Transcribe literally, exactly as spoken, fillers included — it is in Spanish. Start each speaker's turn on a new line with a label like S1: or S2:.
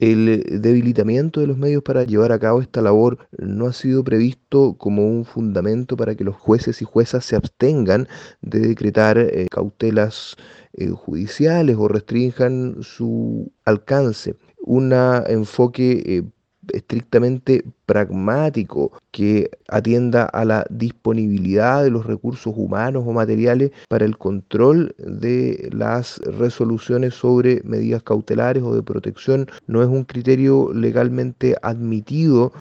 S1: El eh, debilitamiento de los medios para llevar a cabo esta labor no ha sido previsto como un fundamento para que los jueces y juezas se abstengan de decretar eh, cautelas eh, judiciales o restrinjan su alcance. Un enfoque eh, estrictamente pragmático que atienda a la disponibilidad de los recursos humanos o materiales para el control de las resoluciones sobre medidas cautelares o de protección no es un criterio legalmente admitido